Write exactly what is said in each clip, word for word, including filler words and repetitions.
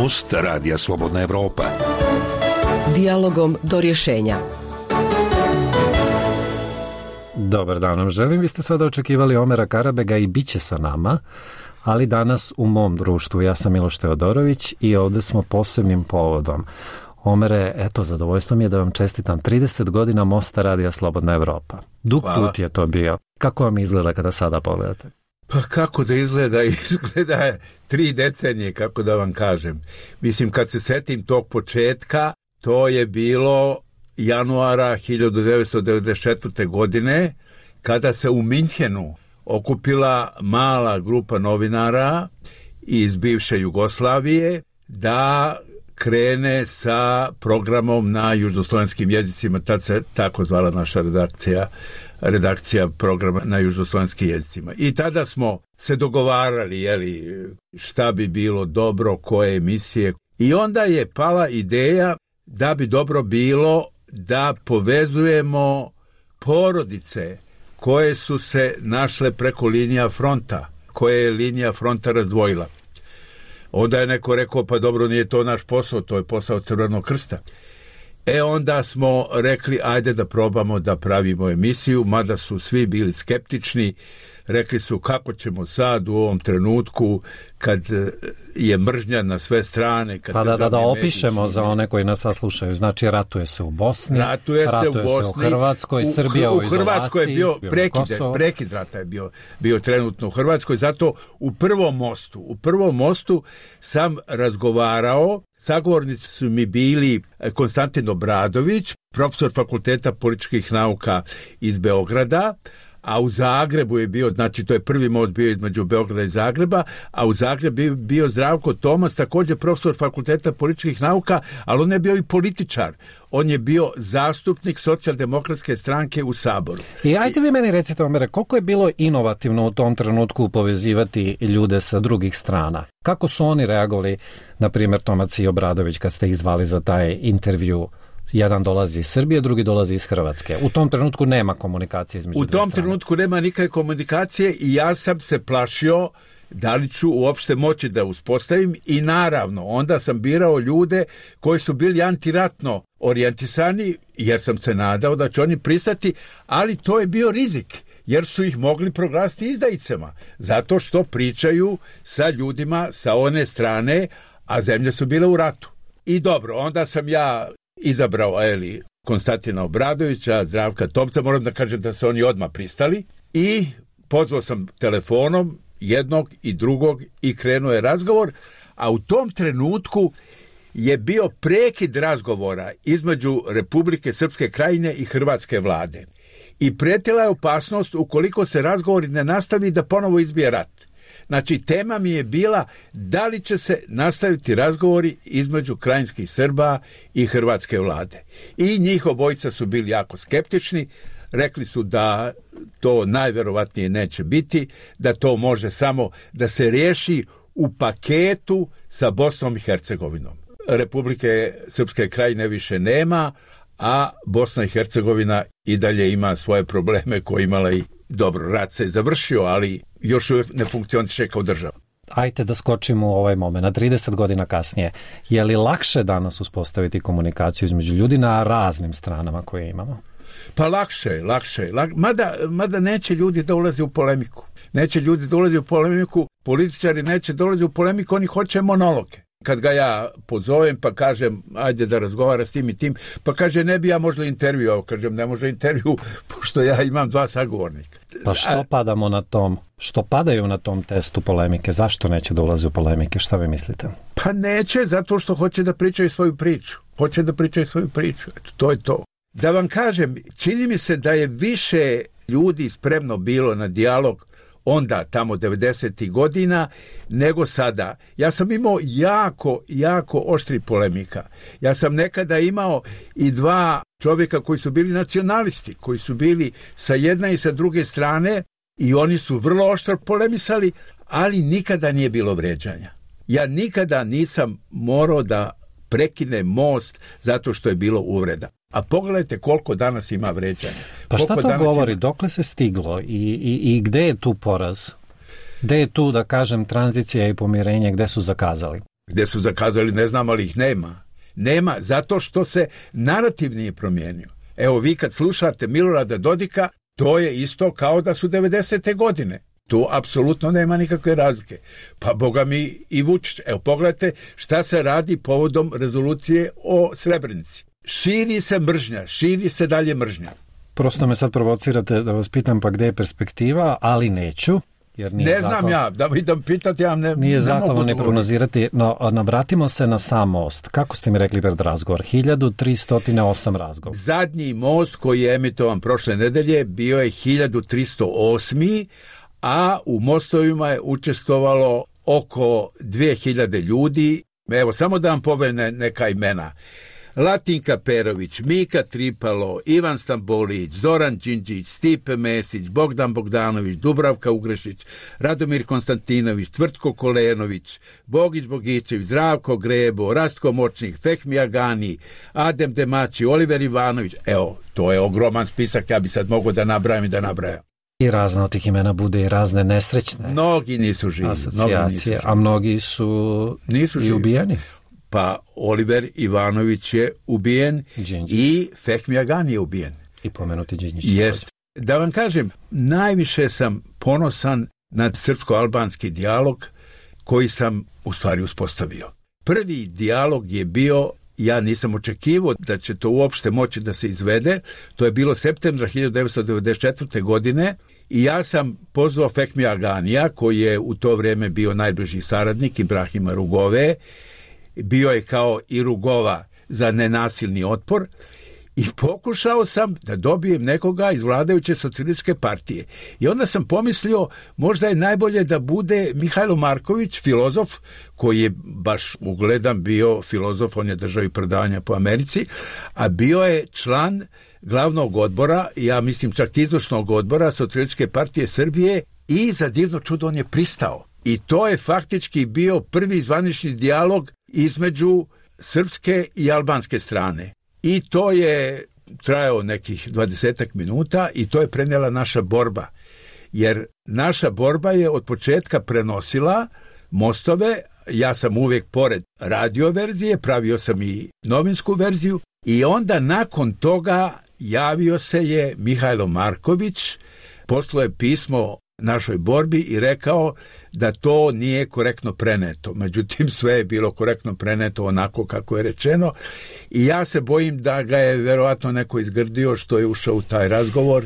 Most Radija Slobodna Evropa. Dijalogom do rješenja. Dobar dan vam želim. Vi ste sada očekivali Omera Karabega i bit će sa nama, ali danas u mom društvu. Ja sam Miloš Teodorović i ovdje smo posebnim povodom. Omere, eto, zadovoljstvo mi je da vam čestitam trideset godina Mosta Radija Slobodna Evropa. Dug Hvala. Put je to bio. Kako vam izgleda kada sada pogledate? Pa kako da izgleda? Izgleda tri decenije, kako da vam kažem. Mislim, kad se setim tog početka, to je bilo januara hiljadu devetsto devedeset četvrte. godine, kada se u Minhenu okupila mala grupa novinara iz bivše Jugoslavije da krene sa programom na južnoslovenskim jezicima. Tad se tako zvala naša redakcija, redakcija programa na južnoslovenskim jezicima. I tada smo se dogovarali, jeli, šta bi bilo dobro, koje emisije. I onda je pala ideja da bi dobro bilo da povezujemo porodice koje su se našle preko linija fronta, koje je linija fronta razdvojila. Onda je neko rekao, pa dobro, nije to naš posao, to je posao Crvenog krsta. E onda smo rekli, ajde da probamo da pravimo emisiju, mada su svi bili skeptični. Rekli su, kako ćemo sad u ovom trenutku kad je mržnja na sve strane. Kad pa da, da, da opišemo mediji, za one koji nas slušaju. Znači, ratuje se u Bosni, ratuje, ratuje se u, Bosni, se u Hrvatskoj, u, Srbija u, u izolaciji. U Hrvatskoj je bio prekid, prekid rata je bio, bio trenutno u Hrvatskoj. Zato u prvom mostu, u prvom mostu sam razgovarao, sagovornici su mi bili Konstantin Obradović, profesor Fakulteta političkih nauka iz Beograda, a u Zagrebu je bio, znači to je prvi most bio između Beograda i Zagreba, a u Zagrebu je bio Zdravko Tomas, također profesor Fakulteta političkih nauka, ali on je bio i političar. On je bio zastupnik Socijaldemokratske stranke u Saboru. I ajde vi meni recite, Omere, koliko je bilo inovativno u tom trenutku povezivati ljude sa drugih strana? Kako su oni reagovali, na primjer Tomac i Obradović, kad ste ih zvali za taj intervju? Jedan dolazi iz Srbije, drugi dolazi iz Hrvatske. U tom trenutku nema komunikacije između U tom trenutku nema nikakve komunikacije i ja sam se plašio da li ću uopšte moći da uspostavim i naravno onda sam birao ljude koji su bili antiratno orijentisani jer sam se nadao da će oni pristati, ali to je bio rizik jer su ih mogli proglasiti izdajicama zato što pričaju sa ljudima sa one strane, a zemlje su bile u ratu. I dobro, onda sam ja izabrao Eli Konstantina Obradovića, Zdravka Tomca, moram da kažem da su oni odmah pristali i pozvao sam telefonom jednog i drugog i krenuo je razgovor, a u tom trenutku je bio prekid razgovora između Republike Srpske Krajine i Hrvatske vlade. I pretila je opasnost ukoliko se razgovori ne nastavi da ponovo izbije rat. Znači, tema mi je bila da li će se nastaviti razgovori između krajinskih Srba i hrvatske vlade. I njih obojica su bili jako skeptični, rekli su da to najverovatnije neće biti, da to može samo da se riješi u paketu sa Bosnom i Hercegovinom. Republike Srpske Krajine više nema, a Bosna i Hercegovina i dalje ima svoje probleme koje imala i dobro, rat se je završio, ali još uvijek ne funkcioniše kao država. Ajde da skočimo u ovaj moment, trideset godina kasnije. Je li lakše danas uspostaviti komunikaciju između ljudi na raznim stranama koje imamo? Pa lakše, lakše. Lak... Mada, mada neće ljudi da ulaze u polemiku. Neće ljudi da ulaze u polemiku, političari neće da ulaze u polemiku, oni hoće monologe. Kad ga ja pozovem pa kažem ajde da razgovara s tim i tim, pa kaže ne bi ja možda intervju, kažem ne može intervju pošto ja imam dva sagovornika. Pa što padamo na tom, što padaju na tom testu polemike, zašto neće da ulaze u polemike, šta vi mislite? Pa neće, zato što hoće da pričaju svoju priču, hoće da pričaju svoju priču, eto, to je to. Da vam kažem, čini mi se da je više ljudi spremno bilo na dijalog onda tamo devedesetih godina nego sada. Ja sam imao jako, jako oštri polemika. Ja sam nekada imao i dva čovjeka koji su bili nacionalisti, koji su bili sa jedne i sa druge strane i oni su vrlo oštro polemisali, ali nikada nije bilo vređanja. Ja nikada nisam morao da prekinem most zato što je bilo uvreda. A pogledajte koliko danas ima vređanja. Pa šta koliko to govori? Ima... Dokle se stiglo? I, i, i gde je tu poraz? Gde je tu, da kažem, tranzicija i pomirenje? Gde su zakazali? Gdje su zakazali, ne znam, ali ih nema. Nema, zato što se narativ nije promijenio. Evo, vi kad slušate Milorada Dodika, to je isto kao da su devedesete godine. Tu apsolutno nema nikakve razlike. Pa boga mi i Vučić. Evo, pogledajte šta se radi povodom rezolucije o Srebrenici. Širi se mržnja, širi se dalje mržnja. Prosto me sad provocirate da vas pitam pa gdje je perspektiva, ali neću. Jer nije ne znam zahval... ja, da idem pitati, ja ne, nije ne zahvalno ne prognozirati, no navratimo se na sam most. Kako ste mi rekli pred razgovor? hiljadu tristo osam razgovor. Zadnji most koji je emitovan prošle nedelje bio je hiljadu tristo osam, a u mostovima je učestvovalo oko dvije hiljade ljudi. Evo, samo da vam povene neka imena. Latinka Perović, Mika Tripalo, Ivan Stambolić, Zoran Đinđić, Stipe Mesić, Bogdan Bogdanović, Dubravka Ugrešić, Radomir Konstantinović, Tvrtko Kolenović, Bogić Bogićević, Zdravko Grebo, Rastko Močnik, Fehmi Agani, Adem Demači, Oliver Ivanović. Evo, to je ogroman spisak, ja bi sad mogao da nabrajam i da nabrajam. I razne od tih imena bude i razne nesrećne mnogi nisu živi, asocijacije, mnogi nisu živi. A mnogi su nisu i živi. ubijeni. Pa Oliver Ivanović je ubijen Đinđić. I Fehmi Agani je ubijen. I pomenuti Đinđić. Jest. Da vam kažem, najviše sam ponosan na srpsko-albanski dijalog koji sam u stvari uspostavio. Prvi dijalog je bio, ja nisam očekivao da će to uopšte moći da se izvede, to je bilo septembra hiljadu devetsto devedeset četvrte. godine i ja sam pozvao Fehmi Aganija, koji je u to vrijeme bio najbliži saradnik Ibrahima Rugove, bio je kao i Rugova za nenasilni otpor i pokušao sam da dobijem nekoga iz vladajuće socijalističke partije. I onda sam pomislio, možda je najbolje da bude Mihajlo Marković, filozof, koji je baš ugledan bio filozof, on je držao i predavanja po Americi, a bio je član glavnog odbora, ja mislim čak izvršnog odbora Socijalističke partije Srbije i za divno čudo on je pristao. I to je faktički bio prvi zvanični dijalog između srpske i albanske strane. I to je trajao nekih dvadesetak minuta i to je prenijela naša borba. Jer naša borba je od početka prenosila mostove, ja sam uvijek pored radio verzije, pravio sam i novinsku verziju i onda nakon toga javio se je Mihajlo Marković, poslao je pismo našoj borbi i rekao da to nije korektno preneto. Međutim, sve je bilo korektno preneto onako kako je rečeno i ja se bojim da ga je verovatno neko izgrdio što je ušao u taj razgovor,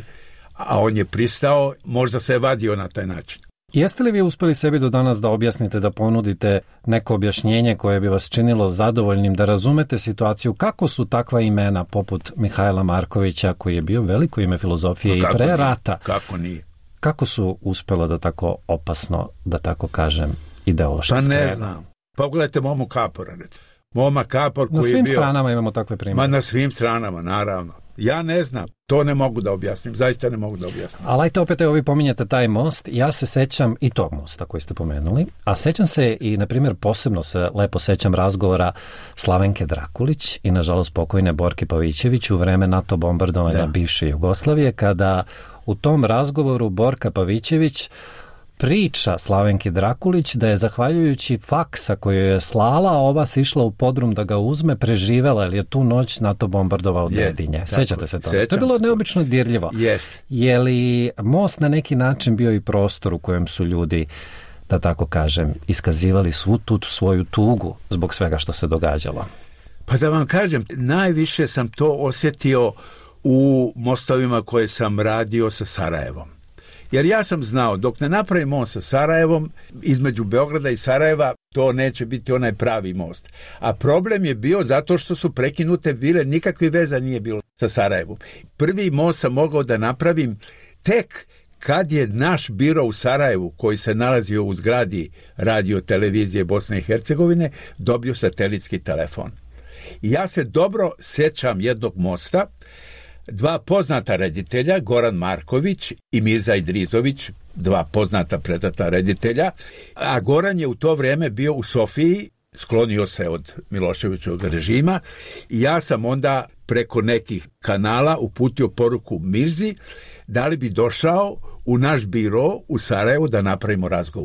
a on je pristao, možda se je vadio na taj način. Jeste li vi uspjeli sebi do danas da objasnite, da ponudite neko objašnjenje koje bi vas činilo zadovoljnim, da razumete situaciju kako su takva imena poput Mihajla Markovića, koji je bio veliko ime filozofije i pre rata? Kako nije? Kako su uspjelo da tako opasno, da tako kažem, ideološki pa skrenu? Ne znam. Pogledajte Momo Kapora. Moma Kapor koji na svim je bio... stranama imamo takve primjere. Ma na svim stranama, naravno. Ja ne znam. To ne mogu da objasnim. Zaista ne mogu da objasnim. Ali ajte opet, evo vi pominjete taj most. Ja se sećam i tog mosta koji ste pomenuli. A sećam se i, na primjer, posebno se lepo sećam razgovora Slavenke Drakulić i, nažalost, pokojne Borke Pavićević u vreme NATO bombardovanja da. bivše Jugoslavije, kada u tom razgovoru Borka Pavićević priča Slavenki Drakulić da je zahvaljujući faksa koju je slala, ova se išla u podrum da ga uzme, preživela, jer je tu noć NATO bombardovao Dedinje. Sećate se toga? To je bilo neobično dirljivo. Yes. Je li most na neki način bio i prostor u kojem su ljudi, da tako kažem, iskazivali svu tu svoju tugu zbog svega što se događalo? Pa da vam kažem, najviše sam to osjetio u mostovima koje sam radio sa Sarajevom. Jer ja sam znao, dok ne napravim most sa Sarajevom, između Beograda i Sarajeva, to neće biti onaj pravi most. A problem je bio zato što su prekinute bile, nikakve veza nije bilo sa Sarajevom. Prvi most sam mogao da napravim tek kad je naš biro u Sarajevu, koji se nalazio u zgradi radio televizije Bosne i Hercegovine, dobio satelitski telefon. I ja se dobro sjećam jednog mosta, dva poznata reditelja, Goran Marković i Mirza Idrizović, dva poznata predata reditelja, a Goran je u to vrijeme bio u Sofiji, sklonio se od Miloševićevog režima i ja sam onda preko nekih kanala uputio poruku Mirzi da li bi došao u naš biro u Sarajevu da napravimo razgovor.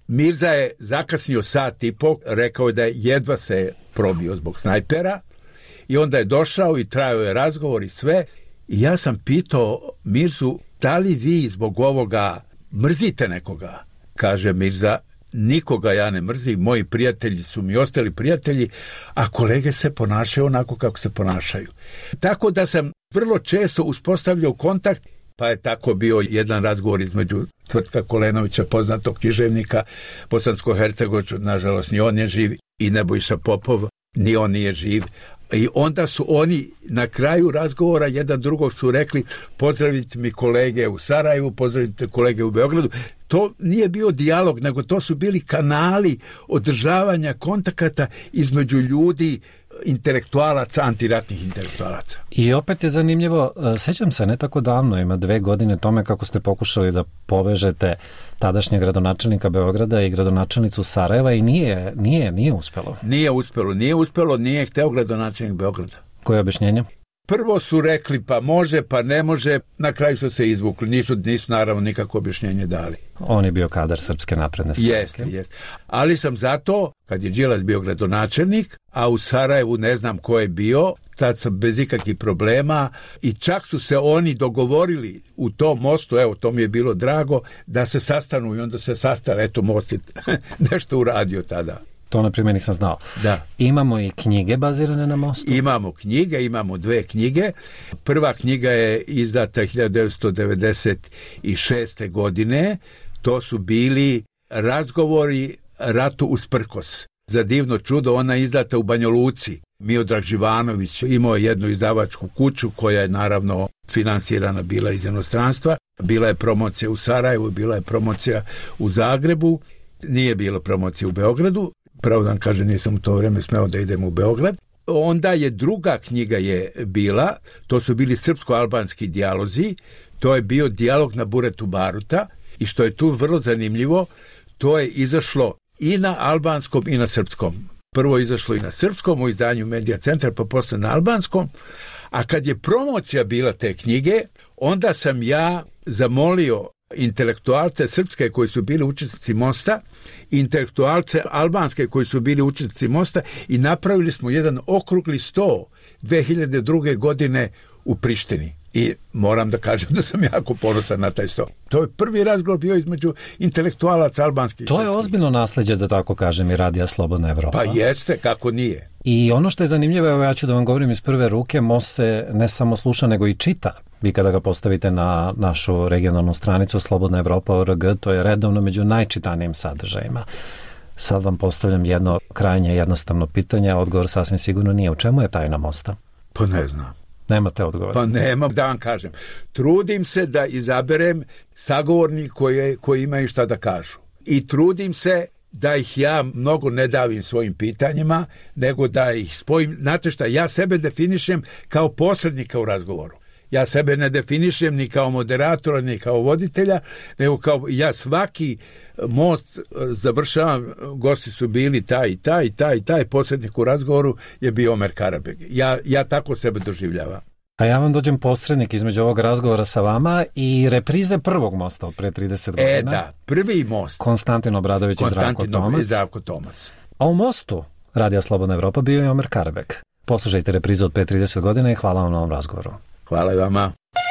Mirza je zakasnio sat i po, rekao je da je jedva se probio zbog snajpera i onda je došao i trajao je razgovor i sve. I ja sam pitao Mirzu, da li vi zbog ovoga mrzite nekoga? Kaže Mirza, nikoga ja ne mrzim, moji prijatelji su mi ostali prijatelji, a kolege se ponašaju onako kako se ponašaju. Tako da sam vrlo često uspostavljao kontakt, pa je tako bio jedan razgovor između Tvrtka Kolenovića, poznatog književnika bosansko-hercegovačkog, nažalost ni on je živ, i Nebojša Popov, ni on nije živ. I onda su oni na kraju razgovora jedan drugog su rekli, pozdravite mi kolege u Sarajevu, pozdravite kolege u Beogradu. To nije bio dijalog, nego to su bili kanali održavanja kontakata između ljudi, intelektualaca, antiratnih intelektualaca. I opet je zanimljivo, sećam se ne tako davno, ima dve godine tome kako ste pokušali da povežete tadašnjeg gradonačelnika Beograda i gradonačelnicu Sarajeva i nije, nije, nije uspelo. Nije uspelo, nije uspelo, nije hteo gradonačelnik Beograda. Koje je objašnjenje? Prvo su rekli pa može, pa ne može, na kraju su se izvukli, nisu, nisu naravno nikakvo objašnjenje dali. On je bio kadar Srpske napredne stranke. Jeste, jeste. Ali sam zato, kad je Đilas bio gradonačelnik, a u Sarajevu ne znam ko je bio, tad sam bez ikakvih problema i čak su se oni dogovorili u tom mostu, evo to mi je bilo drago, da se sastanu i onda se sastali, eto most je nešto uradio tada. To, na primjer, nisam znao. Da. Imamo i knjige bazirane na mostu? Imamo knjige, imamo dve knjige. Prva knjiga je izdata hiljadu devetsto devedeset šeste. godine. To su bili razgovori ratu usprkos. Za divno čudo, ona je izdata u Banja Luci. Miodrag Živanović imao je jednu izdavačku kuću koja je naravno finansirana bila iz inostranstva. Bila je promocija u Sarajevu, bila je promocija u Zagrebu. Nije bilo promocije u Beogradu. Pravo da kaže, nisam u to vrijeme smeo da idem u Beograd. Onda je druga knjiga je bila, to su bili srpsko-albanski dijalozi, to je bio dijalog na Buretu Baruta i što je tu vrlo zanimljivo, to je izašlo i na albanskom i na srpskom. Prvo je izašlo i na srpskom u izdanju Medija centra, pa posle na albanskom, a kad je promocija bila te knjige, onda sam ja zamolio intelektualce srpske koji su bili učesnici mosta, intelektualce albanske koji su bili učesnici mosta i napravili smo jedan okrugli sto dve hiljade druge. godine u Prištini. I moram da kažem da sam jako ponosan na taj sto. To je prvi razgovor bio između intelektualaca albanskih. To je ozbiljno nasleđe, da tako kažem, i Radija Slobodna Evropa. Pa jeste, kako nije. I ono što je zanimljivo, evo ja ću da vam govorim iz prve ruke, most se ne samo sluša, nego i čita. Vi kada ga postavite na našu regionalnu stranicu Slobodna Evropa O R G, to je redovno među najčitanijim sadržajima. Sad vam postavljam jedno krajnje jednostavno pitanje, a odgovor sasvim sigurno nije. U čemu je tajna mosta? Pa ne znam. Nemate odgovor? Pa nemam, da vam kažem. Trudim se da izaberem sagovornik koji, koji imaju šta da kažu. I trudim se da ih ja mnogo ne davim svojim pitanjima, nego da ih spojim. Znate šta, ja sebe definišem kao posrednika u razgovoru. Ja sebe ne definišem ni kao moderatora, ni kao voditelja, nego kao ja svaki most završavam, gosti su bili taj i taj i taj i taj, posrednik u razgovoru je bio Omer Karabeg. Ja, ja tako sebe doživljavam. A ja vam dođem posrednik između ovog razgovora sa vama i reprize prvog mosta od pre trideset godina. E da, prvi most. Konstantin Obradović i Zdravko Tomac. i Zdravko Tomac. A u mostu Radija Slobodna Evropa bio je Omer Karabeg. Poslušajte reprizu od pre trideset godina i hvala vam na ovom razgovoru. Hvala i vama.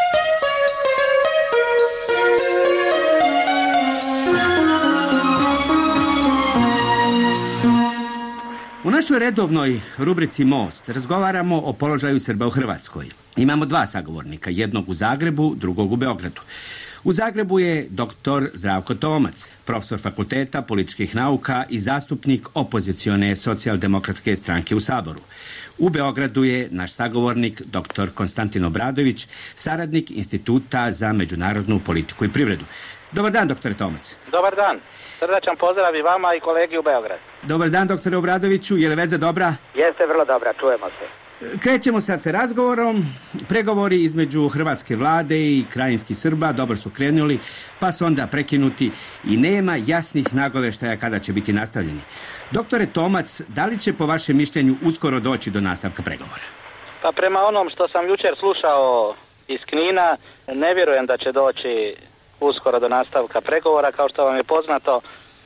U našoj redovnoj rubrici Most razgovaramo o položaju Srba u Hrvatskoj. Imamo dva sagovornika, jednog u Zagrebu, drugog u Beogradu. U Zagrebu je doktor Zdravko Tomac, profesor fakulteta političkih nauka i zastupnik opozicione socijaldemokratske stranke u Saboru. U Beogradu je naš sagovornik doktor Konstantin Obradović, saradnik Instituta za međunarodnu politiku i privredu. Dobar dan, doktore Tomac. Dobar dan. Srdačan pozdrav i vama i kolegi u Beogradu. Dobar dan, doktore Obradoviću. Je li veza dobra? Jeste vrlo dobra, čujemo se. Krećemo sad sa razgovorom. Pregovori između hrvatske vlade i krajinskih Srba dobro su krenuli, pa su onda prekinuti i nema jasnih nagoveštaja kada će biti nastavljeni. Doktore Tomac, da li će po vašem mišljenju uskoro doći do nastavka pregovora? Pa prema onom što sam jučer slušao iz Knina, ne vjerujem da će doći uskoro do nastavka pregovora. Kao što vam je poznato,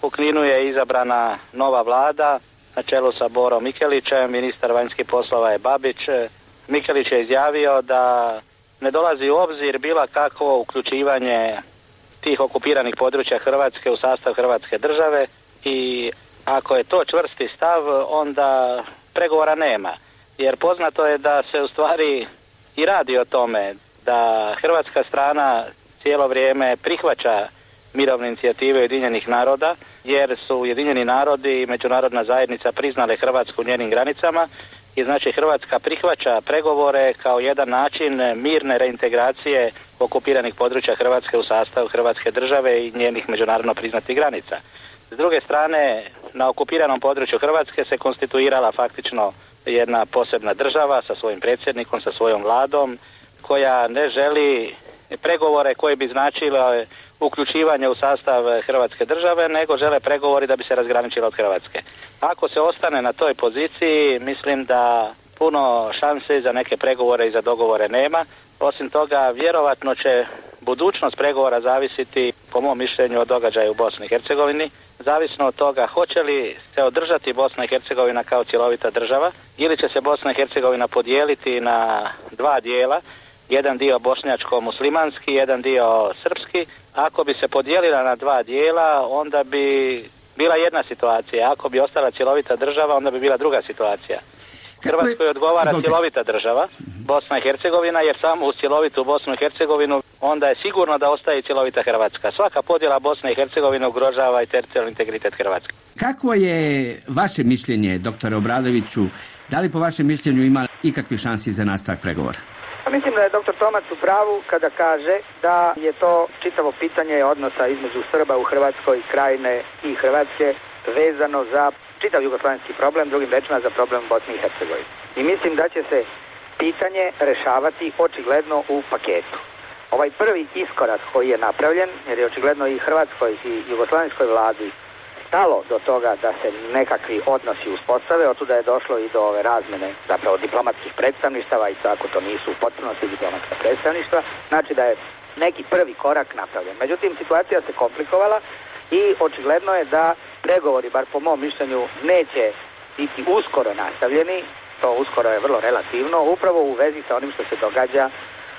U Kninu je izabrana nova vlada na čelu sa Borom Mikelićem, ministar vanjskih poslova je Babić. Mikelić je izjavio da ne dolazi u obzir bilo kakvo uključivanje tih okupiranih područja Hrvatske u sastav Hrvatske države i ako je to čvrsti stav, onda pregovora nema. Jer poznato je da se u stvari i radi o tome da hrvatska strana cijelo vrijeme prihvaća mirovne inicijative Ujedinjenih naroda, jer su Ujedinjeni narodi i međunarodna zajednica priznale Hrvatsku u njenim granicama i znači Hrvatska prihvaća pregovore kao jedan način mirne reintegracije okupiranih područja Hrvatske u sastavu Hrvatske države i njenih međunarodno priznatih granica. S druge strane, na okupiranom području Hrvatske se konstituirala faktično jedna posebna država sa svojim predsjednikom, sa svojom vladom, koja ne želi pregovore koji bi značile uključivanje u sastav Hrvatske države, nego žele pregovori da bi se razgraničila od Hrvatske. Ako se ostane na toj poziciji, mislim da puno šanse za neke pregovore i za dogovore nema. Osim toga, vjerovatno će budućnost pregovora zavisiti, po mom mišljenju, od događaja u Bosni i Hercegovini. Zavisno od toga hoće li se održati Bosna i Hercegovina kao cjelovita država ili će se Bosna i Hercegovina podijeliti na dva dijela, jedan dio bošnjačko-muslimanski, jedan dio srpski. Ako bi se podijelila na dva dijela, onda bi bila jedna situacija. Ako bi ostala cjelovita država, onda bi bila druga situacija. Hrvatskoj odgovara cjelovita država, Bosna i Hercegovina, jer samo uz cjelovitu Bosnu i Hercegovinu onda je sigurno da ostaje cjelovita Hrvatska. Svaka podjela Bosne i Hercegovine ugrožava i teritorijalni integritet Hrvatske. Kako je vaše mišljenje, doktore Obradoviću, da li po vašem mišljenju ima ikakvi šansi za nastavak pregovora? Mislim da je doktor Tomac u pravu kada kaže da je to čitavo pitanje odnosa između Srba u Hrvatskoj, Krajine i Hrvatske vezano za čitav jugoslavenski problem, drugim rečima za problem Bosne i Hercegovine. I mislim da će se pitanje rešavati očigledno u paketu. Ovaj prvi iskorak koji je napravljen, jer je očigledno i Hrvatskoj i jugoslavenskoj vladi stalo do toga da se nekakvi odnosi uspostave, otuda je došlo i do ove razmene zapravo diplomatskih predstavništava i tako to nisu u potpunosti diplomatska predstavništva, znači da je neki prvi korak napravljen. Međutim, situacija se komplikovala i očigledno je da pregovori, bar po mom mišljenju, neće biti uskoro nastavljeni, to uskoro je vrlo relativno, upravo u vezi sa onim što se događa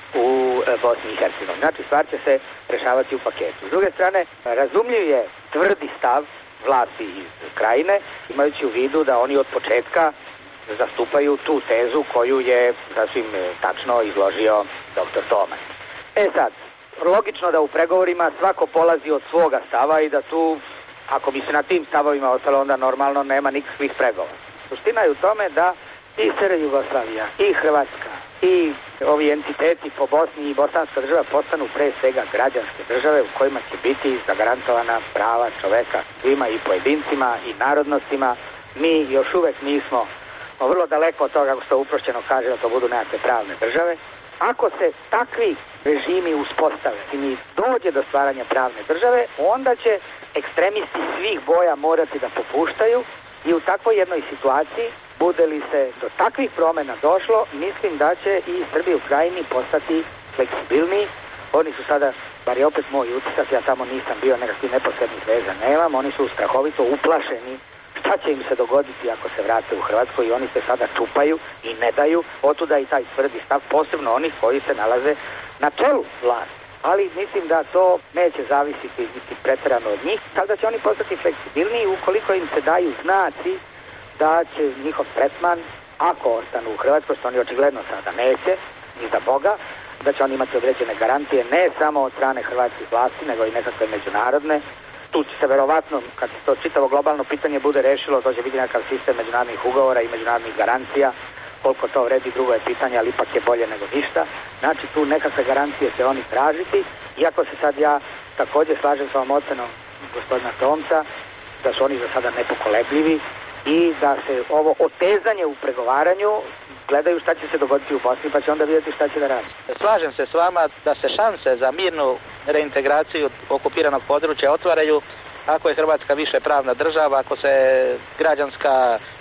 u Bosni i Hercegovini. Znači, stvar će se rešavati u paketu. S druge strane, razumljiv je tvrdi stav vlasti iz Krajine, imajući u vidu da oni od početka zastupaju tu tezu koju je sasvim tačno izložio doktor Tomac. E sad, logično da u pregovorima svako polazi od svoga stava i da tu, ako bi se na tim stavovima ostalo, onda normalno nema nikakvih pregovora. Suština je u tome da i S R Jugoslavija, i Hrvatska, i ovi entiteti po Bosni i bosanska država postanu pre svega građanske države u kojima će biti zagarantovana prava čoveka svima i pojedincima i narodnostima. Mi još uvek nismo vrlo daleko od toga, kako se to uprošćeno kaže, da to budu nekakve pravne države. Ako se takvi režimi uspostave i mi dođe do stvaranja pravne države, onda će ekstremisti svih boja morati da popuštaju i u takvoj jednoj situaciji, bude li se do takvih promjena došlo, mislim da će i Srbi u Krajini postati fleksibilniji. Oni su sada, bar je opet moj utisak, ja tamo nisam bio, nekakvih neposrednih veza nemam, oni su strahovito uplašeni šta će im se dogoditi ako se vrate u Hrvatsku i oni se sada čupaju i ne daju, otuda i taj tvrdi stav, posebno onih koji se nalaze na čelu vlasti. Ali mislim da to neće zavisiti niti pretjerano od njih, tako da će oni postati fleksibilniji ukoliko im se daju znaci da će njihov tretman, ako ostanu u Hrvatskoj, što oni očigledno sada neće, ni za Boga, da će oni imati određene garancije ne samo od strane hrvatskih vlasti, nego i nekakve međunarodne. Tu će se verovatno, kad se to čitavo globalno pitanje bude rešilo, to će biti nekakav sistem međunarodnih ugovora i međunarodnih garancija. Koliko to vredi, drugo je pitanje, ali ipak je bolje nego ništa. Znači, tu nekakve garancije će oni tražiti, iako se sad ja također slažem s ovom ocenom gospodina Tomca, da su oni za sada nepokolebljivi i da se ovo otezanje u pregovaranju gledaju šta će se dogoditi u Bosni, pa će onda vidjeti šta će da radi. Slažem se s vama da se šanse za mirnu reintegraciju okupiranog područja otvaraju ako je Hrvatska više pravna država, ako se građanska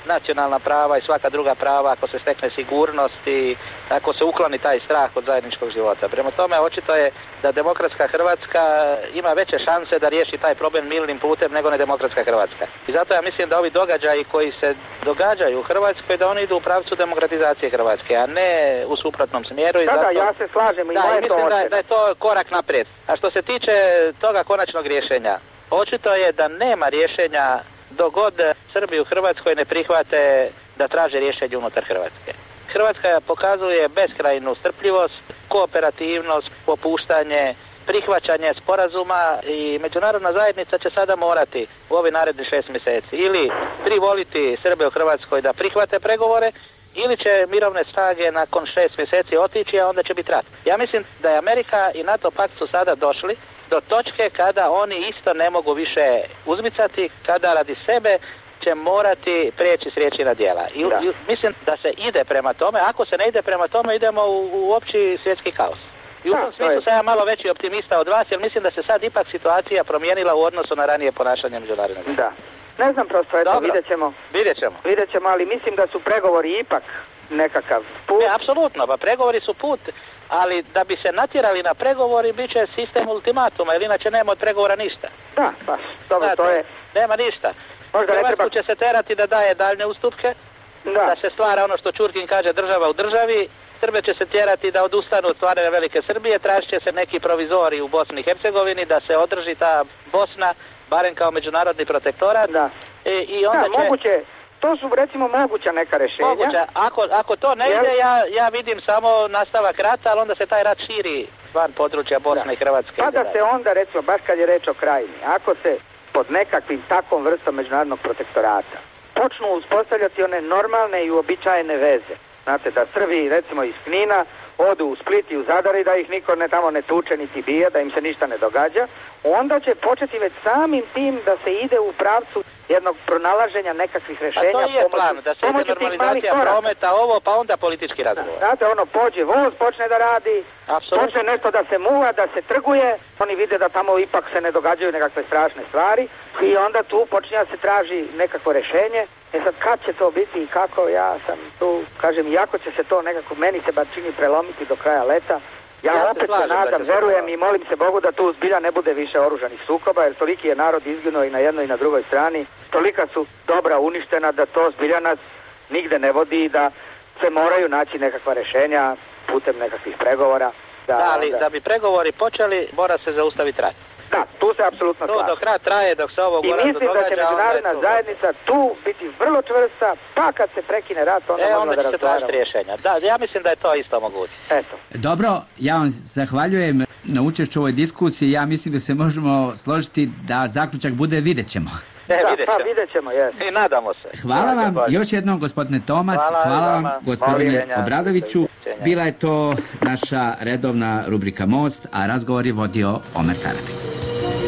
nacionalna prava i svaka druga prava, ako se stekne sigurnost i ako se ukloni taj strah od zajedničkog života. Prema tome, očito je da demokratska Hrvatska ima veće šanse da riješi taj problem milnim putem nego nedemokratska Hrvatska. I zato ja mislim da ovi događaji koji se događaju u Hrvatskoj, da oni idu u pravcu demokratizacije Hrvatske, a ne u suprotnom smjeru. I da, zato... da, ja se slažem i da, moje i mislim to da, da je to korak naprijed. A što se tiče toga konačnog rješenja, očito je da nema rješenja dok god Srbi u Hrvatskoj ne prihvate da traže rješenje unutar Hrvatske. Hrvatska pokazuje beskrajnu strpljivost, kooperativnost, popuštanje, prihvaćanje sporazuma i međunarodna zajednica će sada morati u ovih narednih šest mjeseci ili privoliti Srbe u Hrvatskoj da prihvate pregovore ili će mirovne snage nakon šest mjeseci otići, a onda će biti rat. Ja mislim da je Amerika i NATO pakt su sada došli do točke kada oni isto ne mogu više uzmicati, kada radi sebe će morati prijeći s riječi na djela. I, i mislim da se ide prema tome. Ako se ne ide prema tome, idemo u, u opći svjetski kaos. I u tom smislu sam ja malo veći optimista od vas, jer mislim da se sad ipak situacija promijenila u odnosu na ranije ponašanje međunarodne. Da. Ne znam prosto, eto, vidjet ćemo. Vidjet ćemo. Vidjet ćemo, ali mislim da su pregovori ipak nekakav put. Ne, apsolutno, pa pregovori su put, ali da bi se natjerali na pregovori, bit će sistem ultimatuma, jer inače nema od pregovora ništa. Da, baš, dobro, Znate, to je... Nema ništa. Možda ne treba... će se terati da daje daljne ustupke, da. da se stvara ono što Ćurkin kaže država u državi, Srbe će se tjerati da odustanu od stvaranja Velike Srbije, tražit će se neki provizori u Bosni i Hercegovini, da se održi ta Bosna, barem kao međunarodni protektorat. Da, I, i onda da će... moguće, to su recimo moguća neka rješenja. Moguće, ako, ako to ne ide, ja, ja vidim samo nastavak rata, ali onda se taj rat širi van područja Bosne da. i Hrvatske. Pa da se onda, recimo, baš kad je reč o Krajini, ako se pod nekakvim takvom vrstom međunarodnog protektorata počnu uspostavljati one normalne i uobičajene veze. Znate, da Srbi, recimo iz Knina, odu u Split i u Zadar i da ih niko ne tamo ne tuče niti bije, da im se ništa ne događa, onda će početi već samim tim da se ide u pravcu jednog pronalaženja nekakvih rješenja. A to je plan, da se ide normalizacija prometa, ovo, pa onda politički razgovor. Znate, ono, pođe voz, počne da radi, Absolutno. počne nešto da se muva, da se trguje, oni vide da tamo ipak se ne događaju nekakve strašne stvari i onda tu počinje da se traži nekakvo rješenje. E sad, kad će to biti i kako, ja sam tu, kažem, iako će se to nekako, meni se bar čini prelomiti do kraja leta, ja, ja opet se nadam, verujem i molim se Bogu da tu zbilja ne bude više oružanih sukoba, jer toliki je narod izginuo i na jednoj i na drugoj strani, tolika su dobra uništena da to zbilja nas nigde ne vodi i da se moraju naći nekakva rješenja putem nekakvih pregovora. Da, da ali onda... da bi pregovori počeli, mora se zaustaviti rat. Da, tu se apsolutno slažem. To dok rat traje, dok se ovo I mislim događa, da će međunarodna zajednica tu biti vrlo čvrsta, pa kad se prekine rat, onda, e, onda da će se tražiti rješenja. Da, ja mislim da je to isto moguće. Eto. Dobro, ja vam zahvaljujem na učešću u ovoj diskusiji. Ja mislim da se možemo složiti da zaključak bude vidjet ćemo. E, da, vidjet pa vidjet ćemo, jes. I nadamo se. Hvala vam još jednom, gospodine Tomac, hvala, hvala vam, gospodine Obradoviću. Bila je to naša redovna rubrika Most, a razgovor je vodio Omer Karabek.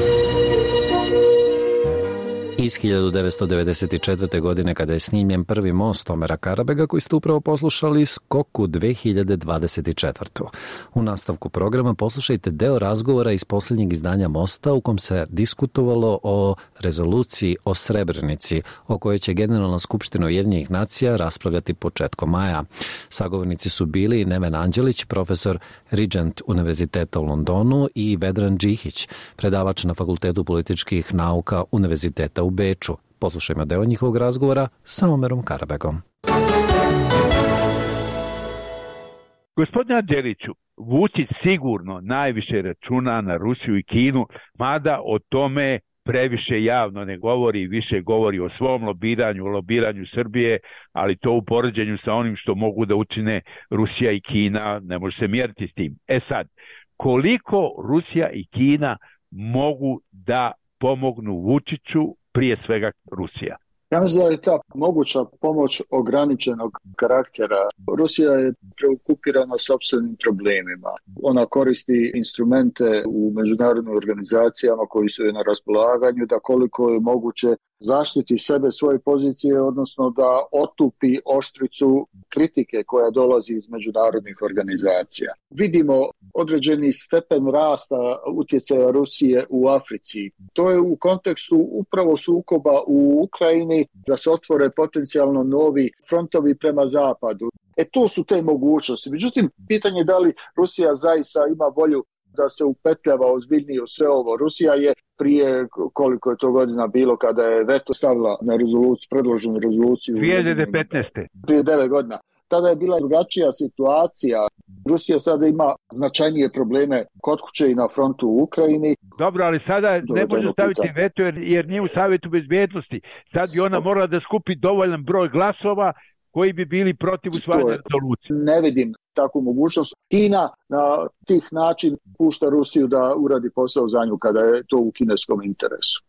Iz hiljadu devetsto devedeset četvrte. godine, kada je snimljen prvi most Omera Karabega, koji ste upravo poslušali, skok u dve hiljade dvadeset četvrtu. U nastavku programa poslušajte deo razgovora iz posljednjeg izdanja Mosta u kom se diskutovalo o rezoluciji o Srebrenici, o kojoj će Generalna skupština Ujedinjenih nacija raspravljati početkom maja. Sagovornici su bili Neven Anđelić, profesor Regent Univerziteta u Londonu, i Vedran Džihić, predavač na Fakultetu političkih nauka Univerziteta u Beču. Poslušajmo deo njihovog razgovora sa Omerom Karabegom. Gospodine Anđeliću, Vučić sigurno najviše računa na Rusiju i Kinu, mada o tome previše javno ne govori, više govori o svom lobiranju, o lobiranju Srbije, ali to u poređenju sa onim što mogu da učine Rusija i Kina ne može se mjeriti s tim. E sad, koliko Rusija i Kina mogu da pomognu Vučiću, prije svega Rusija? Ja mislim da je ta moguća pomoć ograničenog karaktera. Rusija je preokupirana sopstvenim problemima. Ona koristi instrumente u međunarodnim organizacijama koji su joj na raspolaganju da koliko je moguće zaštiti sebe, svoje pozicije, odnosno da otupi oštricu kritike koja dolazi iz međunarodnih organizacija. Vidimo određeni stepen rasta utjecaja Rusije u Africi. To je u kontekstu upravo sukoba u Ukrajini, da se otvore potencijalno novi frontovi prema zapadu. E to su te mogućnosti. Međutim, pitanje je da li Rusija zaista ima volju da se upetljava ozbiljnije u sve ovo. Rusija je prije, koliko je to godina bilo kada je veto stavila na rezoluciju, predloženu rezoluciju. dvije hiljade petnaeste. Prije devet godina. Tada je bila drugačija situacija. Rusija sada ima značajnije probleme kod kuće i na frontu u Ukrajini. Dobro, ali sada ne može staviti pitanje. veto jer, jer nije u Savjetu bezbednosti. Sad bi ona morala da skupi dovoljan broj glasova koji bi bili protiv usvajanja rezolucije. Ne vidim takvu mogućnost. Kina na tih način pušta Rusiju da uradi posao za nju kada je to u kineskom interesu.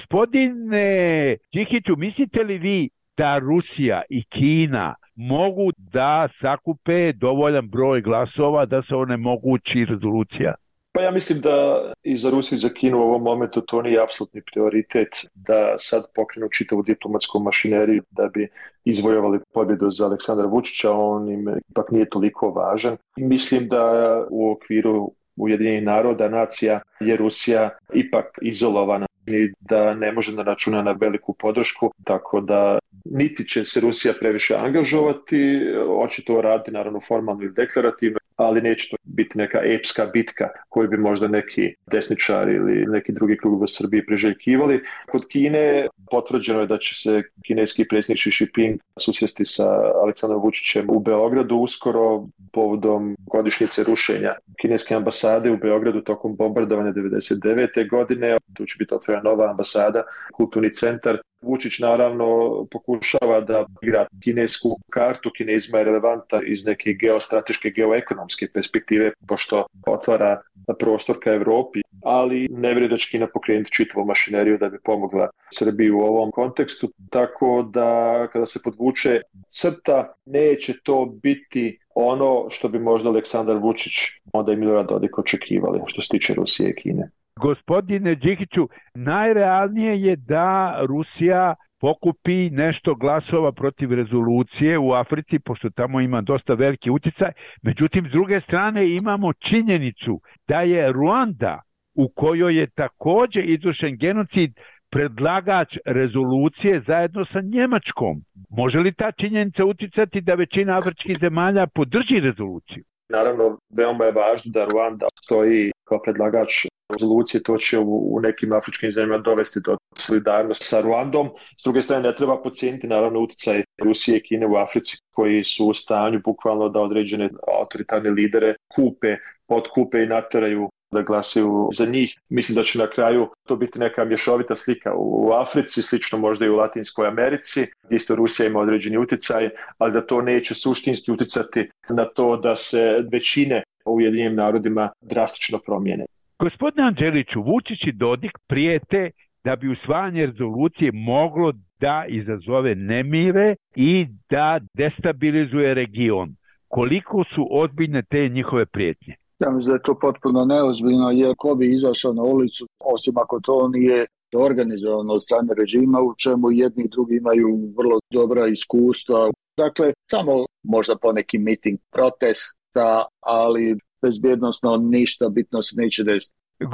Gospodine Đikiću, mislite li vi da Rusija i Kina mogu da sakupe dovoljan broj glasova da se onemogući rezolucija? Pa ja mislim da i za Rusiju i za Kinu u ovom momentu to nije apsolutni prioritet da sad pokrenu čitavu diplomatsku mašineriju da bi izvojovali pobjedu za Aleksandra Vučića, on im ipak nije toliko važan. Mislim da u okviru Ujedinjenih naroda, nacija, je Rusija ipak izolovana i da ne može da računa na veliku podršku, tako da niti će se Rusija previše angažovati, očito radi naravno formalno i deklarativno, ali neće to biti neka epska bitka koju bi možda neki desničari ili neki drugi krug u Srbiji priželjkivali. Kod Kine potvrđeno je da će se kineski predsjednik Xi Jinping susresti sa Aleksandrom Vučićem u Beogradu uskoro povodom godišnjice rušenja kineske ambasade u Beogradu tokom bombardovanja devedeset devete godine. Tu će biti otvorena nova ambasada, kulturni centar. Vučić naravno pokušava da igra kinesku kartu. Kinezima je relevanta iz neke geostrateške, geoekonomske perspektive, pošto otvara prostor ka Evropi, ali ne vjerujem da će Kina pokrenuti čitavu mašineriju da bi pomogla Srbiji u ovom kontekstu, tako da kada se podvuče crta, neće to biti ono što bi možda Aleksandar Vučić onda i Milorad Dodik očekivali što se tiče Rusije i Kine. Gospodine Đikiću, najrealnije je da Rusija pokupi nešto glasova protiv rezolucije u Africi, pošto tamo ima dosta veliki utjecaj. Međutim, s druge strane imamo činjenicu da je Ruanda, u kojoj je također izvršen genocid, predlagač rezolucije zajedno sa Njemačkom. Može li ta činjenica utjecati da većina afričkih zemalja podrži rezoluciju? Naravno, veoma je važno da Ruanda stoji kao predlagač rezolucije, to će u, u nekim afričkim zemljama dovesti do solidarnosti sa Ruandom. S druge strane, ne treba podcijeniti naravno utjecaj Rusije i Kine u Africi koji su u stanju bukvalno da određene autoritarne lidere kupe, potkupe i nateraju da glasaju za njih. Mislim da će na kraju to biti neka mješovita slika u Africi, slično možda i u Latinskoj Americi, gdje isto Rusija ima određeni utjecaj, ali da to neće suštinski utjecati na to da se većine u Ujedinjenim narodima drastično promijene. Gospodine Anđeliću, Vučić i Dodik prijete da bi usvajanje rezolucije moglo da izazove nemire i da destabilizuje region. Koliko su ozbiljne te njihove prijetnje? Ja mislim da je to potpuno neozbiljno, jer ko bi izašao na ulicu, osim ako to nije organizovano od strane režima, u čemu jedni i drugi imaju vrlo dobra iskustva. Dakle, samo možda poneki miting protesta, ali bezbjednosno ništa bitno se neće desiti.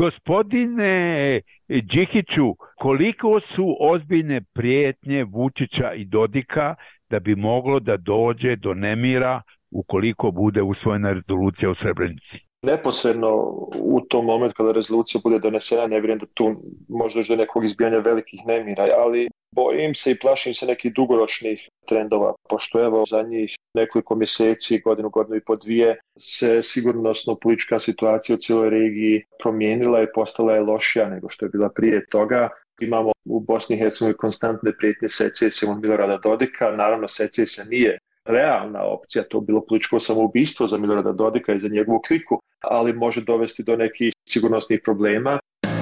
Gospodine Đikiću, koliko su ozbiljne prijetnje Vučića i Dodika da bi moglo da dođe do nemira ukoliko bude usvojena rezolucija u Srebrenici? Neposredno u tom momentu kada rezolucija bude donesena, ne vjerujem da tu može doći do nekog izbijanja velikih nemira, ali bojim se i plašim se nekih dugoročnih trendova, pošto evo za njih nekoliko mjeseci, godinu, godinu i po dvije, se sigurnosno politička situacija u cijeloj regiji promijenila i postala je lošija nego što je bila prije toga. Imamo u Bosni i Hercegovini konstantne prijetnje secesijom Milorada Dodika, naravno secesija nije realna opcija, to bilo političko samoubistvo za Milorada Dodika i za njegovu kliku, ali može dovesti do nekih sigurnosnih problema.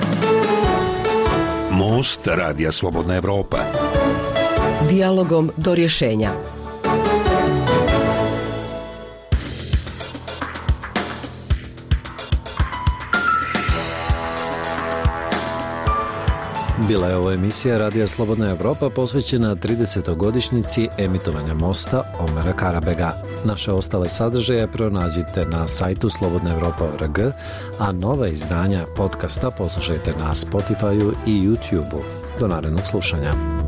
Most Radija Slobodna Evropa. Dijalogom do rješenja. Bila je ovo emisija Radija Slobodna Evropa posvećena tridesetogodišnjici emitovanja Mosta Omera Karabega. Naše ostale sadržaje pronađite na sajtu slobodna evropa tačka org, a nova izdanja podcasta poslušajte na Spotifyu i YouTubeu. Do narednog slušanja.